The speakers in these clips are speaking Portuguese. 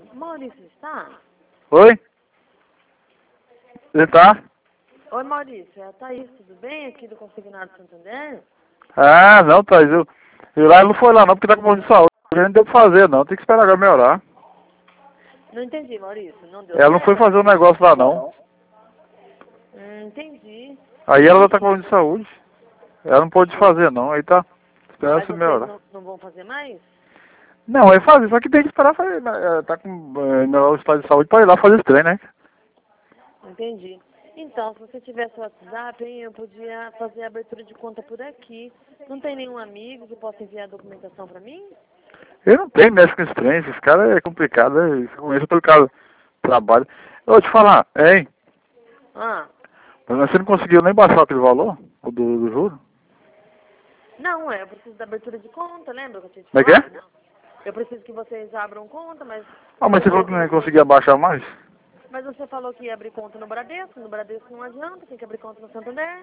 Maurício está? Oi? Ele tá? Oi, Maurício. É a Thaís, tudo bem? Aqui do Consignado Santander? Ah, não, Thaís. Eu lá não foi lá não, porque tá com problema de saúde. Não deu pra fazer não, tem que esperar agora melhorar. Não entendi, Maurício. Não deu Ela não foi certo? fazer o negócio lá não. Entendi. Aí ela tá com E... problema de saúde. Ela não pôde fazer não, aí tá esperando Mas se vocês melhorar. não vão fazer mais? Não, é fazer, só que tem que esperar fazer, tá com melhorar o estado de saúde pra ir lá fazer esse trem, né? Entendi. Então, se você tivesse o WhatsApp, hein, eu podia fazer a abertura de conta por aqui. Não tem nenhum amigo que possa enviar a documentação para mim? Eu não tenho mexe com esse trem, esses caras é complicado, eu conheço pelo caso do trabalho. Eu vou te falar, hein? Ah, Mas você não conseguiu nem baixar aquele valor? O do juro? não, eu preciso da abertura de conta, lembra que eu tinha te Como é que é? falado? Eu preciso que vocês abram conta, mas Ah, mas você falou que não conseguia baixar mais? Mas você falou que ia abrir conta no Bradesco não adianta, tem que abrir conta no Santander.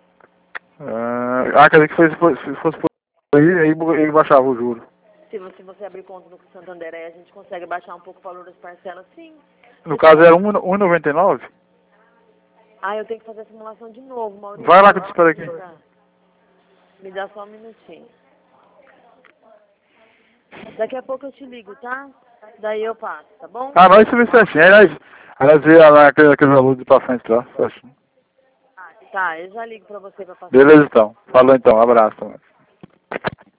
Quer dizer que se fosse por aí ele baixava o juro. Se você abrir conta no Santander, aí a gente consegue baixar um pouco o valor das parcelas, sim. No caso era 1,99? Ah, eu tenho que fazer a simulação de novo, Maurício. Vai lá que eu te espero aqui. Tá. Me dá só um minutinho. Daqui a pouco eu te ligo, tá? Daí eu passo, tá bom? Ah, não, isso vem certinho. Aliás, vê lá aquele valor de pra frente lá, certinho. Tá, eu já ligo pra você pra passar. Beleza então. Falou então, abraço.